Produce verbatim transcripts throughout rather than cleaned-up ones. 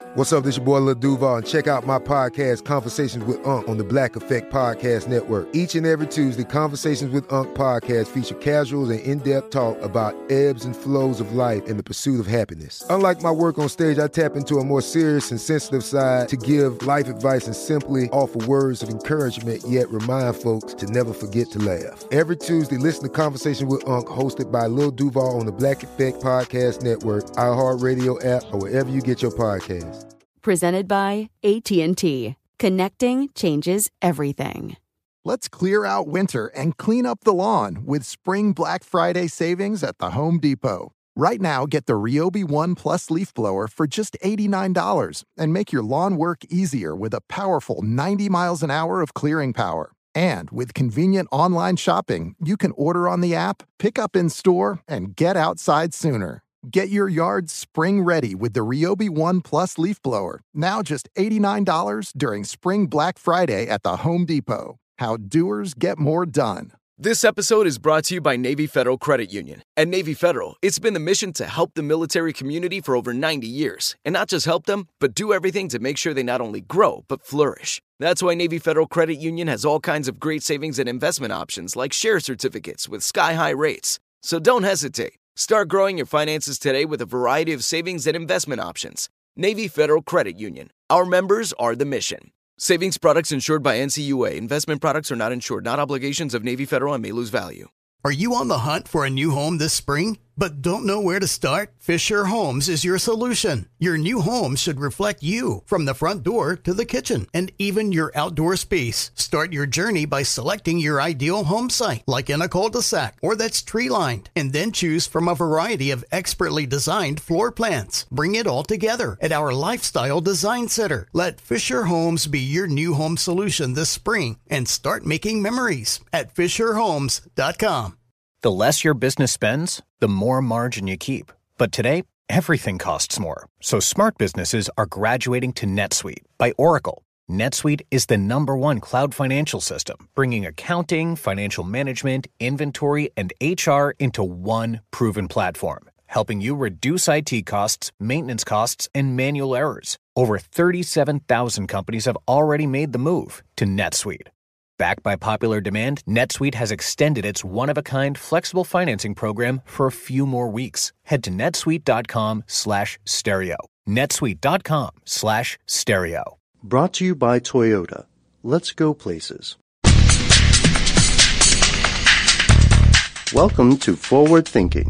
What's up, this your boy Lil Duval, and check out my podcast, Conversations with Unc, on the Black Effect Podcast Network. Each and every Tuesday, Conversations with Unc podcast feature casuals and in-depth talk about ebbs and flows of life and the pursuit of happiness. Unlike my work on stage, I tap into a more serious and sensitive side to give life advice and simply offer words of encouragement, yet remind folks to never forget to laugh. Every Tuesday, listen to Conversations with Unc, hosted by Lil Duval on the Black Effect Podcast Network, iHeartRadio app, or wherever you get your podcasts. Presented by A T and T. Connecting changes everything. Let's clear out winter and clean up the lawn with Spring Black Friday savings at the Home Depot. Right now, get the Ryobi One Plus leaf blower for just eighty-nine dollars and make your lawn work easier with a powerful ninety miles an hour of clearing power. And with convenient online shopping, you can order on the app, pick up in store, and get outside sooner. Get your yard spring ready with the Ryobi One Plus leaf blower. Now just eighty-nine dollars during Spring Black Friday at the Home Depot. How doers get more done. This episode is brought to you by Navy Federal Credit Union. At Navy Federal, it's been the mission to help the military community for over ninety years. And not just help them, but do everything to make sure they not only grow, but flourish. That's why Navy Federal Credit Union has all kinds of great savings and investment options like share certificates with sky-high rates. So don't hesitate. Start growing your finances today with a variety of savings and investment options. Navy Federal Credit Union. Our members are the mission. Savings products insured by N C U A. Investment products are not insured, not obligations of Navy Federal and may lose value. Are you on the hunt for a new home this spring, but don't know where to start? Fisher Homes is your solution. Your new home should reflect you, from the front door to the kitchen, and even your outdoor space. Start your journey by selecting your ideal home site, like in a cul-de-sac or that's tree-lined, and then choose from a variety of expertly designed floor plans. Bring it all together at our Lifestyle Design Center. Let Fisher Homes be your new home solution this spring, and start making memories at fisher homes dot com. The less your business spends, the more margin you keep. But today, everything costs more. So smart businesses are graduating to NetSuite by Oracle. NetSuite is the number one cloud financial system, bringing accounting, financial management, inventory, and H R into one proven platform, helping you reduce I T costs, maintenance costs, and manual errors. Over thirty-seven thousand companies have already made the move to NetSuite. Backed by popular demand, NetSuite has extended its one-of-a-kind flexible financing program for a few more weeks. Head to netsuite.com slash stereo. netsuite.com slash stereo. Brought to you by Toyota. Let's go places. Welcome to Forward Thinking.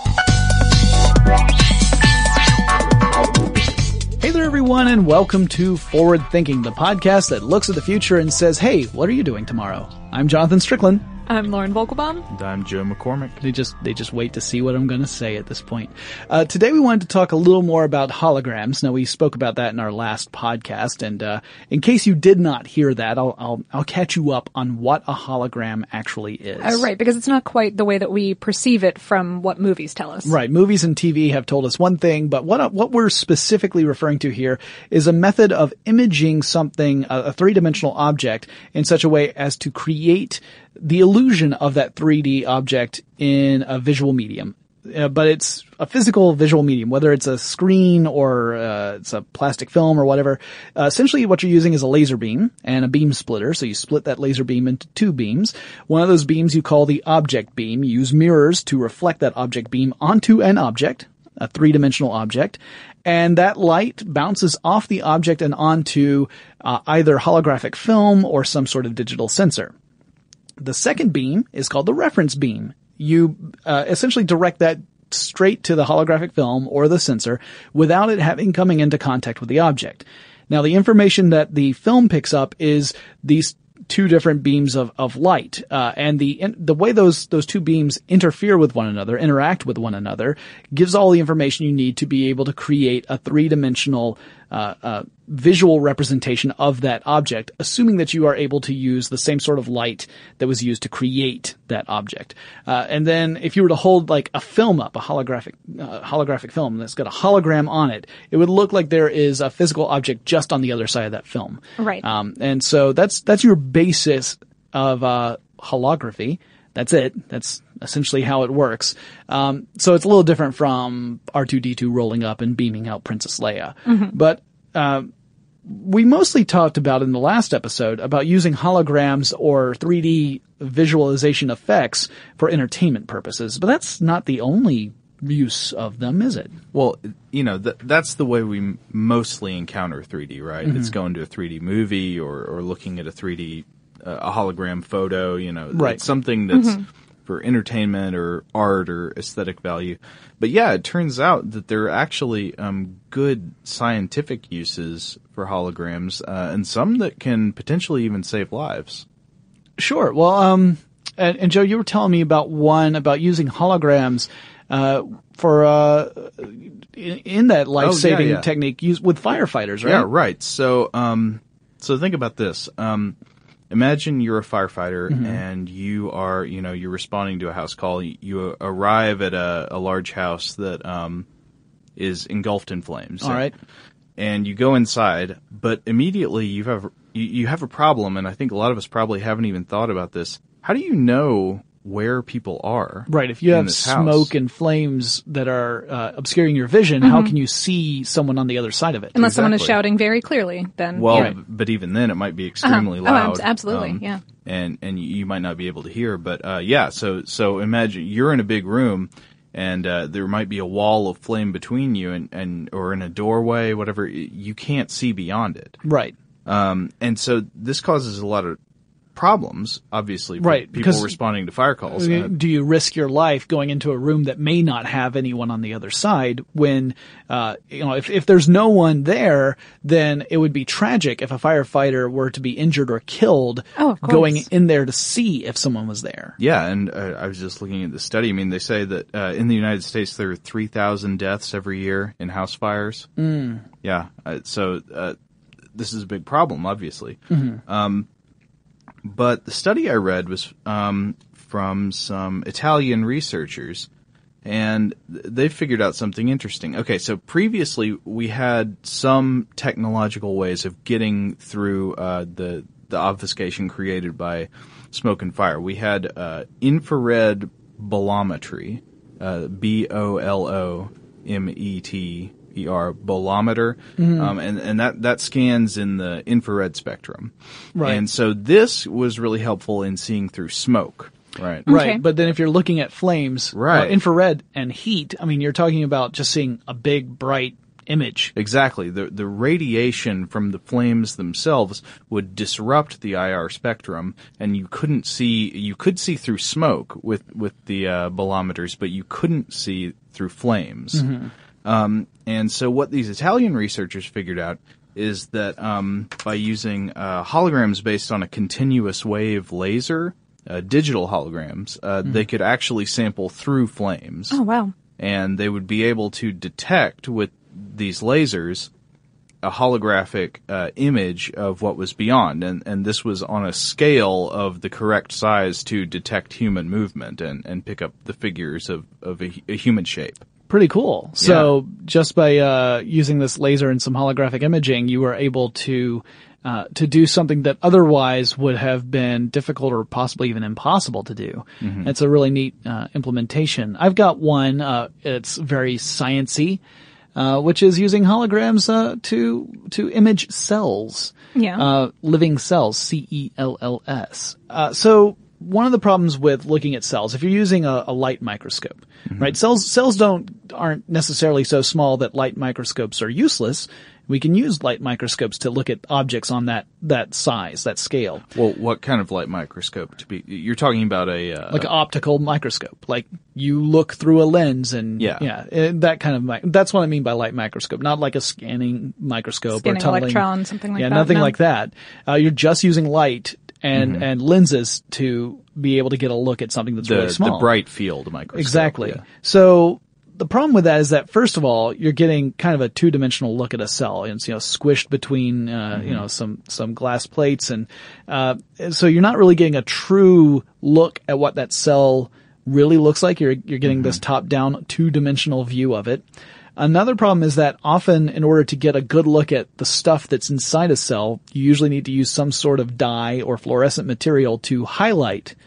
Hey there, everyone, and welcome to Forward Thinking, the podcast that looks at the future and says, hey, what are you doing tomorrow? I'm Jonathan Strickland. I'm Lauren Vogelbaum. And I'm Joe McCormick. They just they just wait to see what I'm going to say at this point. Uh, today we wanted to talk a little more about holograms. Now, we spoke about that in our last podcast, and uh, in case you did not hear that, I'll I'll, I'll catch you up on what a hologram actually is. Uh, right, because it's not quite the way that we perceive it from what movies tell us. Right, movies and T V have told us one thing, but what what we're specifically referring to here is a method of imaging something, a, a three-dimensional object, in such a way as to create the illusion of that three D object in a visual medium. Uh, but it's a physical visual medium, whether it's a screen or uh, it's a plastic film or whatever. Uh, essentially what you're using is a laser beam and a beam splitter. So you split that laser beam into two beams. One of those beams you call the object beam. You use mirrors to reflect that object beam onto an object, a three-dimensional object. And that light bounces off the object and onto uh, either holographic film or some sort of digital sensor. The second beam is called the reference beam. You uh, essentially direct that straight to the holographic film or the sensor without it having coming into contact with the object. Now, the information that the film picks up is these two different beams of, of light, uh, and the in, the way those those two beams interfere with one another, interact with one another, gives all the information you need to be able to create a three-dimensional uh, uh, visual representation of that object, assuming that you are able to use the same sort of light that was used to create that object. Uh, and then if you were to hold like a film up, a holographic uh, holographic film that's got a hologram on it, it would look like there is a physical object just on the other side of that film. Right. Um, and so that's that's your basis of uh, holography. That's it. That's essentially how it works. Um, so it's a little different from R two D two rolling up and beaming out Princess Leia. Mm-hmm. But uh, we mostly talked about in the last episode about using holograms or three D visualization effects for entertainment purposes, but that's not the only use of them, is it? Well, you know, th- that's the way we m- mostly encounter three D, right? Mm-hmm. It's going to a three D movie or, or looking at a three D, uh, a hologram photo, you know, right. It's something that's mm-hmm. for entertainment or art or aesthetic value. But yeah, it turns out that there are actually um, good scientific uses for holograms, uh, and some that can potentially even save lives. Sure. Well, um, and, and Joe, you were telling me about one about using holograms uh, for uh, in, in that life-saving oh, yeah, yeah. technique used with firefighters, right? Yeah, right. So, um, so think about this. Um, imagine you're a firefighter mm-hmm. and you are, you know, you're responding to a house call. You arrive at a, a large house that um, is engulfed in flames. All and, right. And you go inside, but immediately you have you, you have a problem, and I think a lot of us probably haven't even thought about this. How do you know where people are? Right. If you have smoke and flames that are uh, obscuring your vision, mm-hmm. how can you see someone on the other side of it? Unless exactly. someone is shouting very clearly, then. Well, yeah. but even then, it might be extremely uh-huh. loud. Oh, absolutely, um, yeah. And and you might not be able to hear, but uh, yeah. So so imagine you're in a big room, and uh, there might be a wall of flame between you, and, and or in a doorway, whatever. You can't see beyond it. Right. Um, and so this causes a lot of problems, obviously, for right, people responding to fire calls. Uh, do you risk your life going into a room that may not have anyone on the other side when, uh, you know, if, if there's no one there, then it would be tragic if a firefighter were to be injured or killed oh, of course. going in there to see if someone was there. Yeah, and uh, I was just looking at the study. I mean, they say that uh, in the United States there are three thousand deaths every year in house fires. Mm. Yeah, uh, so uh, this is a big problem, obviously. Mm-hmm. Um, but the study I read was um, from some Italian researchers, and they figured out something interesting. Okay, so previously we had some technological ways of getting through uh, the the obfuscation created by smoke and fire. We had uh, infrared bolometry, uh, B O L O M E T E R, bolometer, mm-hmm. um, and, and that, that scans in the infrared spectrum. Right. And so this was really helpful in seeing through smoke. Right. Right. Okay. But then if you're looking at flames, right. uh, infrared and heat, I mean, you're talking about just seeing a big, bright image. Exactly. The the radiation from the flames themselves would disrupt the I R spectrum, and you couldn't see, you could see through smoke with, with the uh, bolometers, but you couldn't see through flames. Mm-hmm. Um, and so what these Italian researchers figured out is that um, by using uh, holograms based on a continuous wave laser, uh, digital holograms, uh, mm. they could actually sample through flames. Oh, wow. And they would be able to detect with these lasers a holographic uh, image of what was beyond. And, and this was on a scale of the correct size to detect human movement and, and pick up the figures of, of a, a human shape. Pretty cool. So yeah. just by uh using this laser and some holographic imaging, you were able to uh to do something that otherwise would have been difficult or possibly even impossible to do. Mm-hmm. It's a really neat uh implementation. I've got one, uh it's very sciencey, uh which is using holograms uh to to image cells. Yeah. Uh living cells, C E L L S. Uh so one of the problems with looking at cells, if you're using a, a light microscope, mm-hmm. right? Cells, cells don't, aren't necessarily so small that light microscopes are useless. We can use light microscopes to look at objects on that, that size, that scale. Well, what kind of light microscope to be, you're talking about a, uh, like an optical microscope. Like you look through a lens and, yeah, yeah that kind of, that's what I mean by light microscope. Not like a scanning microscope scanning or tunneling. electron, something like yeah, that. Yeah, nothing no. like that. Uh, you're just using light and, mm-hmm. and lenses to be able to get a look at something that's the, really small. The bright field microscope. Exactly. Yeah. So the problem with that is that first of all, you're getting kind of a two-dimensional look at a cell. It's, you know, squished between, uh, mm-hmm. you know, some, some glass plates. And, uh, so you're not really getting a true look at what that cell really looks like. You're, you're getting mm-hmm. this top-down two-dimensional view of it. Another problem is that often in order to get a good look at the stuff that's inside a cell, you usually need to use some sort of dye or fluorescent material to highlight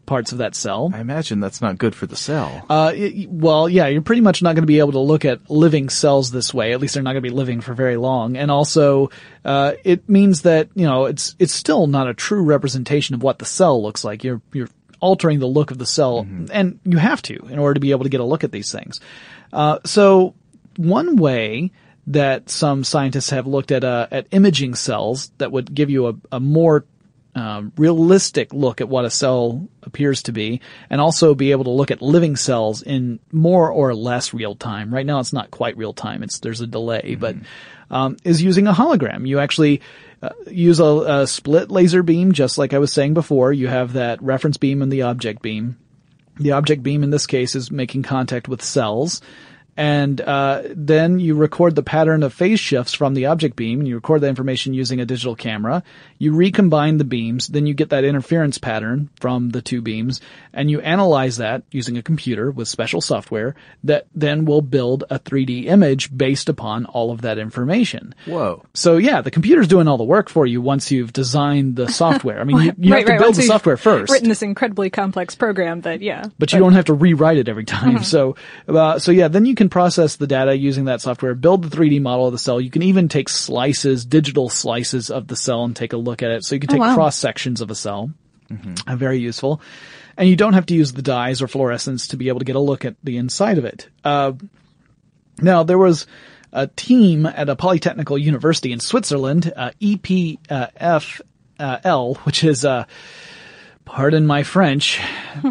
parts of that cell. I imagine that's not good for the cell. Uh, it, well, yeah, you're pretty much not going to be able to look at living cells this way. At least they're not going to be living for very long. And also, uh, it means that, you know, it's, it's still not a true representation of what the cell looks like. You're, you're altering the look of the cell, mm-hmm. and you have to in order to be able to get a look at these things. Uh, so one way that some scientists have looked at, uh, at imaging cells that would give you a, a more Um, realistic look at what a cell appears to be, and also be able to look at living cells in more or less real time. Right now it's not quite real time. It's, there's a delay, mm-hmm. but, um, is using a hologram. You actually, uh, use a, a split laser beam, just like I was saying before. You have that reference beam and the object beam. The object beam in this case is making contact with cells. And uh then you record the pattern of phase shifts from the object beam, and you record that information using a digital camera. You recombine the beams, then you get that interference pattern from the two beams, and you analyze that using a computer with special software that then will build a three D image based upon all of that information. Whoa. So yeah, the computer's doing all the work for you once you've designed the software. I mean, you, you right, have to right. build once the software first. Written this incredibly complex program that, yeah. But you but, don't have to rewrite it every time. Mm-hmm. So, uh, so yeah, then you can process the data using that software, build the three D model of the cell. You can even take slices, digital slices of the cell and take a look at it. So you can take oh, wow. cross sections of a cell. Mm-hmm. Uh, very useful. And you don't have to use the dyes or fluorescence to be able to get a look at the inside of it. Uh, now there was a team at a polytechnical university in Switzerland, uh, E P F L, which is, uh, pardon my French,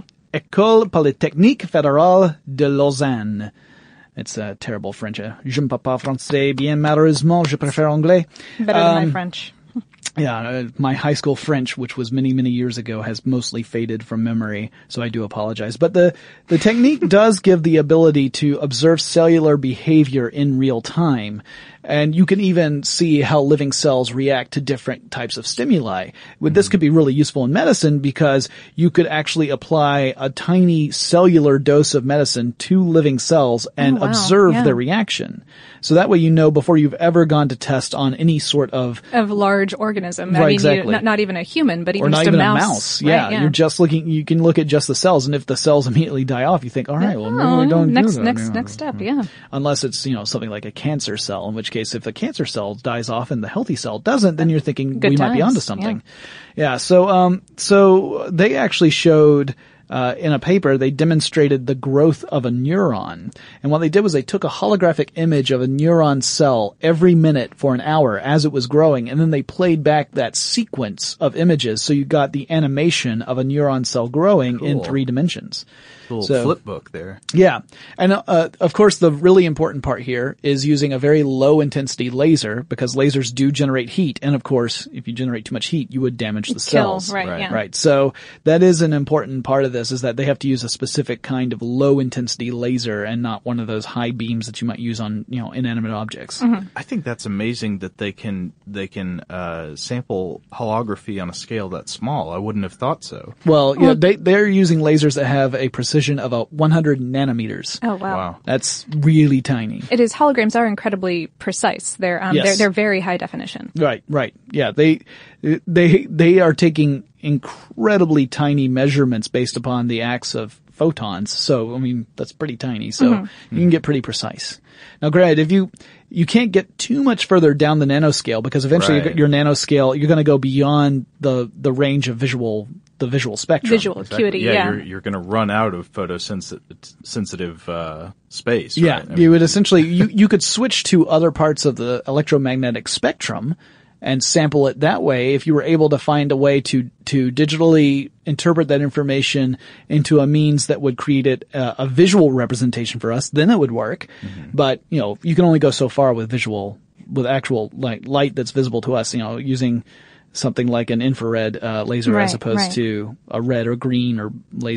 École Polytechnique Fédérale de Lausanne. It's a uh, terrible French. Je ne parle pas français bien, malheureusement, je préfère anglais. Better um, than my French. Yeah, uh, my high school French, which was many, many years ago, has mostly faded from memory, so I do apologize. But the, the technique does give the ability to observe cellular behavior in real time. And you can even see how living cells react to different types of stimuli. Mm-hmm. This could be really useful in medicine because you could actually apply a tiny cellular dose of medicine to living cells and oh, wow. observe yeah. their reaction. So that way you know before you've ever gone to test on any sort of... Of large organism. Right, I mean, exactly. you, not, not even a human, but even or just not a even mouse. a mouse. Yeah, right, yeah. You're just looking, you can look at just the cells, and if the cells immediately die off, you think, all right, well, maybe we don't next, do that. Next, yeah. next step, yeah. Unless it's, you know, something like a cancer cell, in which case if the cancer cell dies off and the healthy cell doesn't, then you're thinking Good we times. might be onto something. Yeah, yeah so, um, so they actually showed, uh, in a paper, they demonstrated the growth of a neuron. And what they did was they took a holographic image of a neuron cell every minute for an hour as it was growing, and then they played back that sequence of images, so you got the animation of a neuron cell growing cool. in three dimensions. Little so, flip book there. Yeah. And, uh, of course, the really important part here is using a very low intensity laser, because lasers do generate heat. And of course, if you generate too much heat, you would damage the Kill, cells. right, right. yeah. Right. So that is an important part of this, is that they have to use a specific kind of low intensity laser and not one of those high beams that you might use on, you know, inanimate objects. Mm-hmm. I think that's amazing that they can, they can, uh, sample holography on a scale that small. I wouldn't have thought so. Well, yeah, they, they're using lasers that have a precision of a one hundred nanometers. Oh, wow. Wow. That's really tiny. It is. Holograms are incredibly precise. They're, um, Yes. they're, they're very high definition. Right, right. Yeah, they, they, they are taking incredibly tiny measurements based upon the acts of photons. So, I mean, that's pretty tiny. So Mm-hmm. you can get pretty precise. Now, granted, if you, you can't get too much further down the nanoscale, because eventually Right. your nanoscale, you're going to go beyond the, the range of visual, the visual spectrum. Visual acuity, Yeah, yeah. you're, you're going to run out of photosensitive uh, space. Yeah, right? I mean, you would essentially, you, you could switch to other parts of the electromagnetic spectrum and sample it that way if you were able to find a way to, to digitally interpret that information into a means that would create it, uh, a visual representation for us, then it would work. Mm-hmm. But, you know, you can only go so far with visual, with actual like light that's visible to us, you know, using something like an infrared uh, laser Right, as opposed right. to a red or green or laser.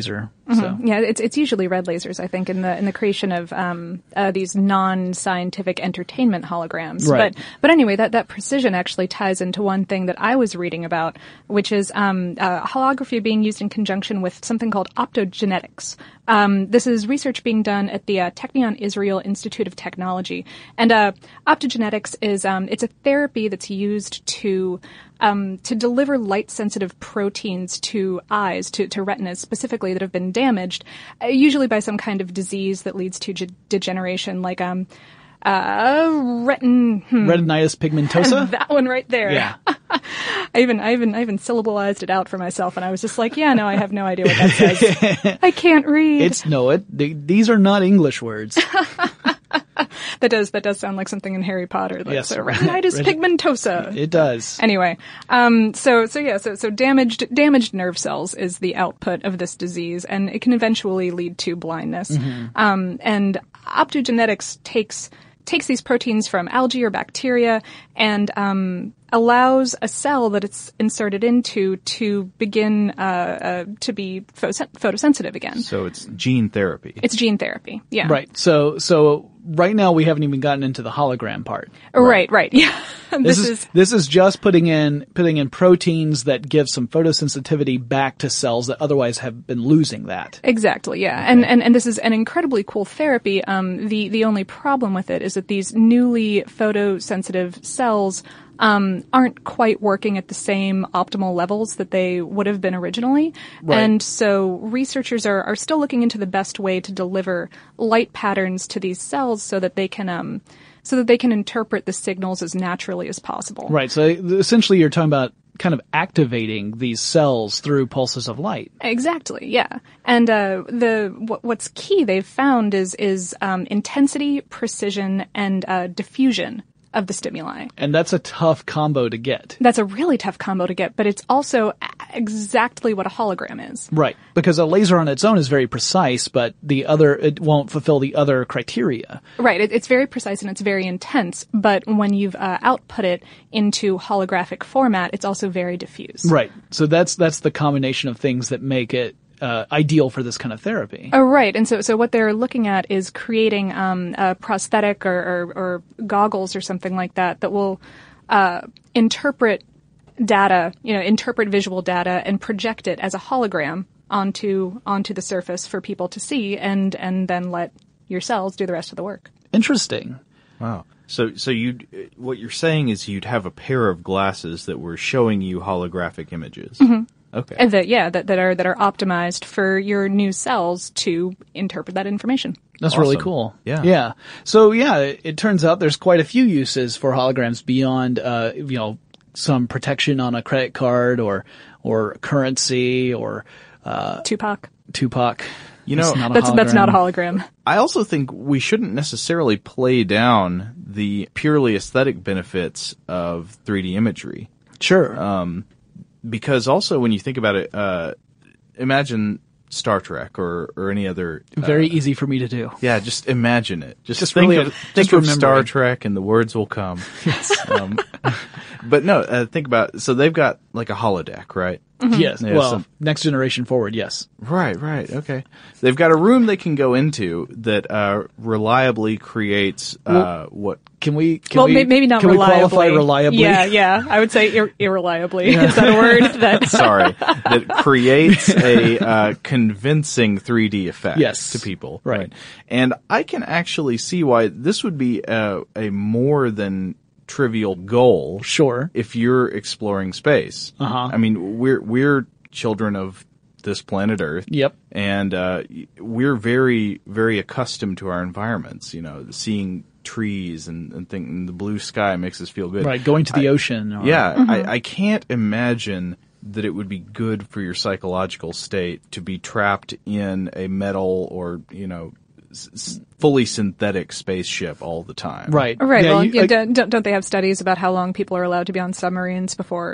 Mm-hmm. So yeah, it's it's usually red lasers, I think, in the in the creation of um, uh, these non-scientific entertainment holograms. Right. But but anyway, that that precision actually ties into one thing that I was reading about, which is um, uh, holography being used in conjunction with something called optogenetics. Um, this is research being done at the uh, Technion Israel Institute of Technology, and uh, optogenetics is um, it's a therapy that's used to um, to deliver light-sensitive proteins to eyes, to, to retinas specifically, that have been damaged, uh, usually by some kind of disease that leads to ge- degeneration, like um, uh, retin hmm. retinitis pigmentosa. That one right there. Yeah. I even, I even, I even syllabalized it out for myself, and I was just like, yeah, no, I have no idea what that says. I can't read. It's no, it. They, these are not English words. That does, that does sound like something in Harry Potter. Like, Yes. so retinitis Ret- pigmentosa. It does. Anyway, um, so, so yeah, so, so damaged, damaged nerve cells is the output of this disease, and it can eventually lead to blindness. Mm-hmm. Um, and optogenetics takes, takes these proteins from algae or bacteria and, um, allows a cell that it's inserted into to begin, uh, uh to be photos- photosensitive again. So it's gene therapy. It's gene therapy. Yeah. Right. So, so right now we haven't even gotten into the hologram part. Right, right. Yeah. This, this is, is, this is just putting in putting in proteins that give some photosensitivity back to cells that otherwise have been losing that. Exactly, yeah. And, and, and this is an incredibly cool therapy. Um, the, the only problem with it is that these newly photosensitive cells Um, aren't quite working at the same optimal levels that they would have been originally. Right. And so researchers are, are still looking into the best way to deliver light patterns to these cells so that they can, um, so that they can interpret the signals as naturally as possible. Right. So essentially you're talking about kind of activating these cells through pulses of light. Exactly, yeah. And uh, the what, what's key they've found is is um, intensity, precision, and uh, diffusion of the stimuli. And that's a tough combo to get. That's a really tough combo to get, but it's also exactly what a hologram is. Right. Because a laser on its own is very precise, but the other, it won't fulfill the other criteria. Right. It, it's very precise and it's very intense, but when you've uh, output it into holographic format, it's also very diffuse. Right. So that's, that's the combination of things that make it Uh, ideal for this kind of therapy. Oh, right. And so, so what they're looking at is creating um, a prosthetic or, or, or goggles or something like that that will uh, interpret data, you know, interpret visual data and project it as a hologram onto onto the surface for people to see, and and then let your cells do the rest of the work. Interesting. Wow. So, so you, what you're saying is you'd have a pair of glasses that were showing you holographic images. Mm-hmm. Okay. And that, yeah, that, that are, that are optimized for your new cells to interpret that information. That's Awesome. really cool. Yeah. Yeah. So yeah, it, it turns out there's quite a few uses for holograms beyond, uh, you know, some protection on a credit card or, or currency or, uh, Tupac. Tupac. You know, It's not a That's, that's not a hologram. hologram. I also think we shouldn't necessarily play down the purely aesthetic benefits of three D imagery. Sure. Um, because also when you think about it, uh, imagine Star Trek or, or any other. Uh, Very easy for me to do. Yeah, just imagine it. Just, Just think really- of, think just of Star remembering. Trek and the words will come. Yes. Um, but no, uh, think about, so they've got like a holodeck, right? Yes. Yeah, well, so- next generation forward, yes. Right, right, okay. They've got a room they can go into that uh, reliably creates uh, what. Can we? Can well, we, may- maybe not can reliably. we qualify reliably? Yeah, yeah. I would say ir- irreliably. Is that a word? That Sorry, that creates a uh, convincing three D effect Yes. to people. Right. And I can actually see why this would be a, a more than trivial goal. Sure. If you're exploring space. Uh-huh. I mean, we're we're children of this planet Earth. Yep. And uh, we're very, very accustomed to our environments. You know, seeing trees and, and, think, and the blue sky makes us feel good. Right. Going to the I, ocean. Or, Yeah. Mm-hmm. I, I can't imagine that it would be good for your psychological state to be trapped in a metal or, you know, s- fully synthetic spaceship all the time. Right. right. Yeah, well, you- yeah, like- don't, don't they have studies about how long people are allowed to be on submarines before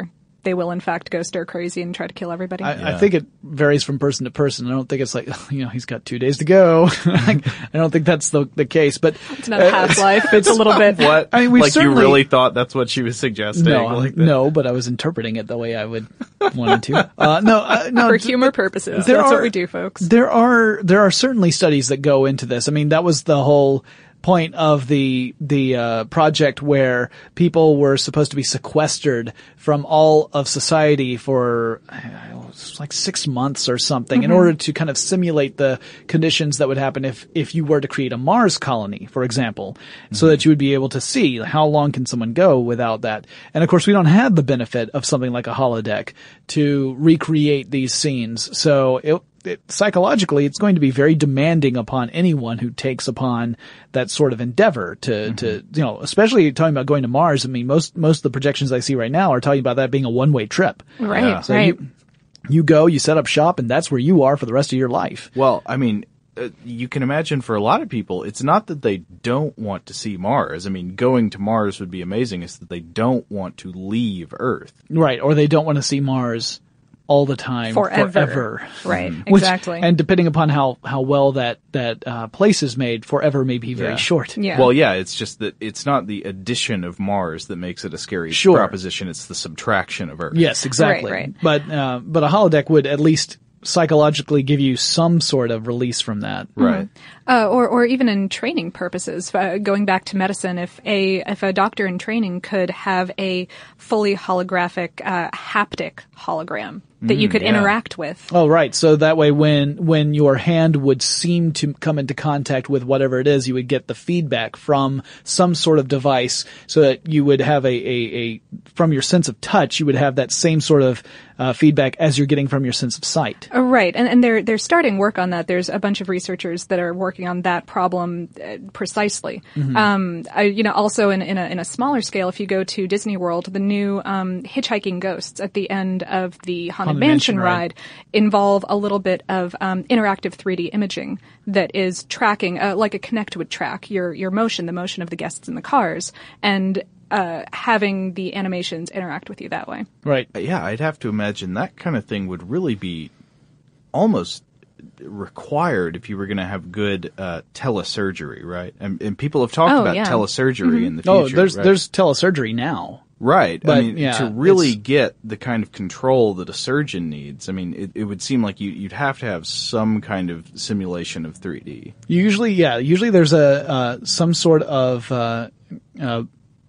they will in fact go stir crazy and try to kill everybody. I, Yeah. I think it varies from person to person. I don't think it's like, you know, he's got two days to go. I don't think that's the the case, but It's not a half-life. It's a little bit. What? I mean, we like you certainly- really thought that's what she was suggesting? no, like that? no, but I was interpreting it the way I would wanted to. Uh, no, uh, no, For d- humor purposes. there That's are- what we do, folks. There are there are certainly studies that go into this. I mean, that was the whole point of the the uh, project where people were supposed to be sequestered from all of society for I don't know, it was like six months or something in order to kind of simulate the conditions that would happen if if you were to create a Mars colony, for example, so that you would be able to see how long can someone go without that. And of course, we don't have the benefit of something like a holodeck to recreate these scenes. So it It, psychologically, it's going to be very demanding upon anyone who takes upon that sort of endeavor to, mm-hmm. to, you know, especially talking about going to Mars. I mean, most, most of the projections I see right now are talking about that being a one-way trip. Right, Yeah. So right. you, you go, you set up shop, and that's where you are for the rest of your life. Well, I mean, uh, you can imagine for a lot of people, it's not that they don't want to see Mars. I mean, going to Mars would be amazing. It's that they don't want to leave Earth. Right. Or they don't want to see Mars all the time. Forever. Forever. Right, Which- exactly. And depending upon how, how well that, that, uh, place is made, forever may be very Yeah. short. Yeah. Well, yeah, it's just that it's not the addition of Mars that makes it a scary Sure. proposition. It's the subtraction of Earth. Yes, exactly. Right, right. But, uh, but a holodeck would at least psychologically give you some sort of release from that. Right. Uh, or, or even in training purposes, uh, going back to medicine, if a if a doctor in training could have a fully holographic uh, haptic hologram that you could yeah. interact with. Oh, right. So that way when, when your hand would seem to come into contact with whatever it is, you would get the feedback from some sort of device so that you would have a, a, a from your sense of touch, you would have that same sort of uh, feedback as you're getting from your sense of sight. Uh, right, and and they're they're starting work on that. There's a bunch of researchers that are working on that problem uh, precisely. Mm-hmm. Um, I, you know, also in in a in a smaller scale, if you go to Disney World, the new um, hitchhiking ghosts at the end of the Haunted, Haunted Mansion, Mansion ride ride involve a little bit of um, interactive three D imaging that is tracking, uh, like a Kinect would track your your motion, the motion of the guests in the cars, and uh, having the animations interact with you that way. Right. Yeah, I'd have to imagine that kind of thing would really be almost required if you were going to have good uh, telesurgery, right? And, and people have talked Oh, about yeah. telesurgery in the future. Oh, there's, right? there's telesurgery now. Right. But, I mean, yeah, to really it's- get the kind of control that a surgeon needs, I mean, it, it would seem like you, you'd have to have some kind of simulation of three D. Usually, yeah, usually there's a, uh, some sort of, uh, uh,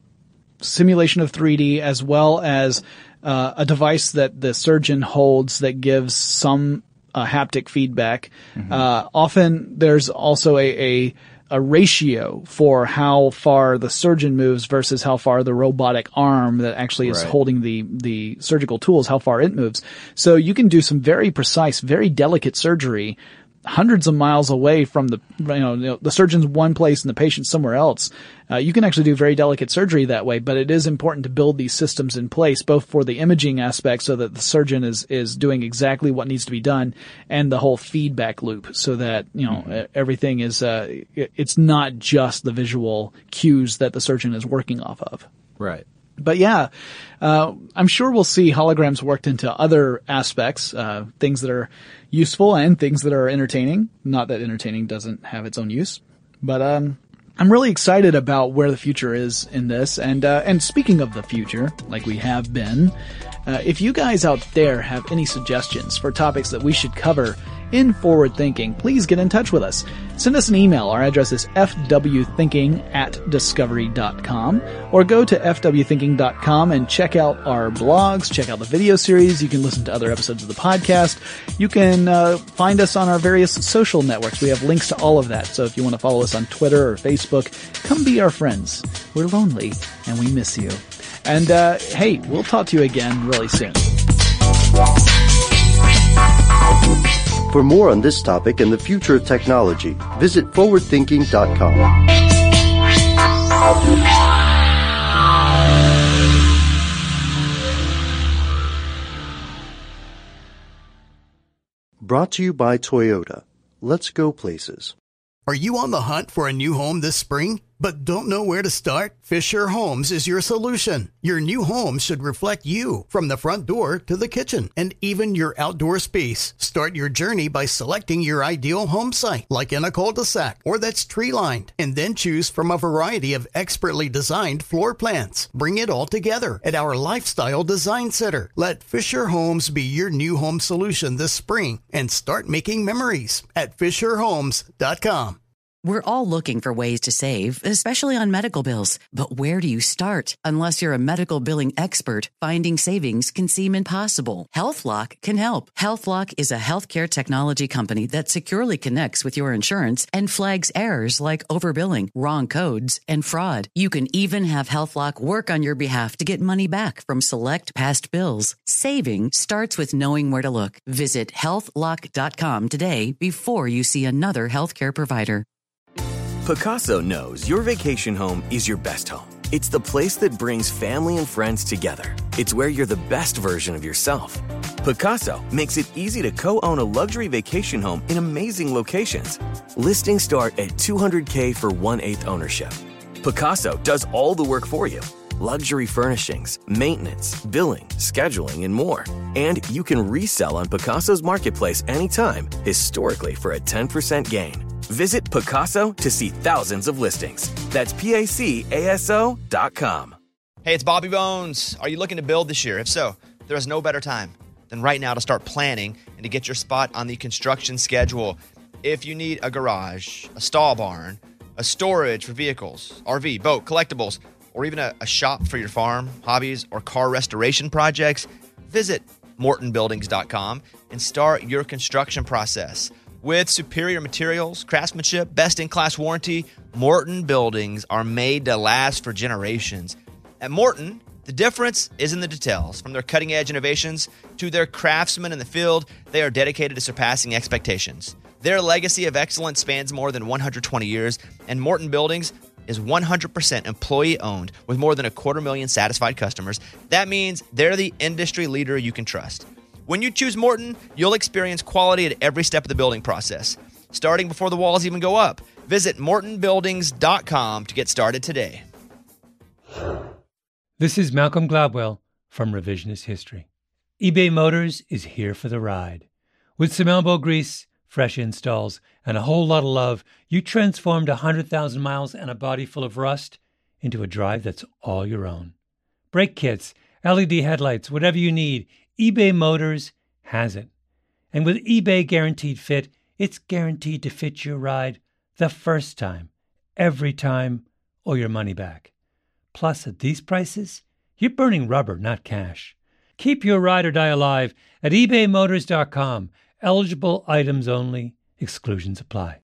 simulation of three D as well as, uh, a device that the surgeon holds that gives some, uh, haptic feedback. Mm-hmm. Uh, often there's also a, a, a ratio for how far the surgeon moves versus how far the robotic arm that actually is Right. holding the, the surgical tools, how far it moves. So you can do some very precise, very delicate surgery hundreds of miles away from the, you know, you know, the surgeon's one place and the patient's somewhere else. Uh, you can actually do very delicate surgery that way, but it is important to build these systems in place, both for the imaging aspect so that the surgeon is, is doing exactly what needs to be done and the whole feedback loop so that, you know, mm-hmm. everything is, uh, it, it's not just the visual cues that the surgeon is working off of. Right. But yeah, uh, I'm sure we'll see holograms worked into other aspects, uh, things that are useful and things that are entertaining. Not that entertaining doesn't have its own use, but, um, I'm really excited about where the future is in this. And, uh, and speaking of the future, like we have been, uh, if you guys out there have any suggestions for topics that we should cover in Forward Thinking, please get in touch with us. Send us an email. Our address is f w thinking at discovery dot com, or go to f w thinking dot com and check out our blogs, check out the video series. You can listen to other episodes of the podcast. You can uh, find us on our various social networks. We have links to all of that. So if you want to follow us on Twitter or Facebook, come be our friends. We're lonely and we miss you. And uh, hey, we'll talk to you again really soon. For more on this topic and the future of technology, visit forward thinking dot com. Brought to you by Toyota. Let's go places. Are you on the hunt for a new home this spring? But don't know where to start? Fisher Homes is your solution. Your new home should reflect you from the front door to the kitchen and even your outdoor space. Start your journey by selecting your ideal home site, like in a cul-de-sac or that's tree-lined, and then choose from a variety of expertly designed floor plans. Bring it all together at our Lifestyle Design Center. Let Fisher Homes be your new home solution this spring and start making memories at fisher homes dot com. We're all looking for ways to save, especially on medical bills. But where do you start? Unless you're a medical billing expert, finding savings can seem impossible. HealthLock can help. HealthLock is a healthcare technology company that securely connects with your insurance and flags errors like overbilling, wrong codes, and fraud. You can even have HealthLock work on your behalf to get money back from select past bills. Saving starts with knowing where to look. Visit health lock dot com today before you see another healthcare provider. Pacaso knows your vacation home is your best home. It's the place that brings family and friends together. It's where you're the best version of yourself. Pacaso makes it easy to co-own a luxury vacation home in amazing locations. Listings start at two hundred thousand dollars for one-eighth ownership. Pacaso does all the work for you. Luxury furnishings, maintenance, billing, scheduling, and more. And you can resell on Pacaso's marketplace anytime, historically for a ten percent gain. Visit Pacaso to see thousands of listings. That's P A C A S O dot com. Hey, it's Bobby Bones. Are you looking to build this year? If so, there is no better time than right now to start planning and to get your spot on the construction schedule. If you need a garage, a stall barn, a storage for vehicles, R V, boat, collectibles, or even a, a shop for your farm, hobbies, or car restoration projects, visit Morton Buildings dot com and start your construction process. With superior materials, craftsmanship, best-in-class warranty, Morton Buildings are made to last for generations. At Morton, the difference is in the details. From their cutting-edge innovations to their craftsmen in the field, they are dedicated to surpassing expectations. Their legacy of excellence spans more than one hundred twenty years, and Morton Buildings is one hundred percent employee-owned with more than a quarter million satisfied customers. That means they're the industry leader you can trust. When you choose Morton, you'll experience quality at every step of the building process, starting before the walls even go up. Visit Morton Buildings dot com to get started today. This is Malcolm Gladwell from Revisionist History. eBay Motors is here for the ride. With some elbow grease, fresh installs, and a whole lot of love, you transformed one hundred thousand miles and a body full of rust into a drive that's all your own. Brake kits, L E D headlights, whatever you need, eBay Motors has it. And with eBay Guaranteed Fit, it's guaranteed to fit your ride the first time, every time, or your money back. Plus, at these prices, you're burning rubber, not cash. Keep your ride or die alive at ebay motors dot com. Eligible items only. Exclusions apply.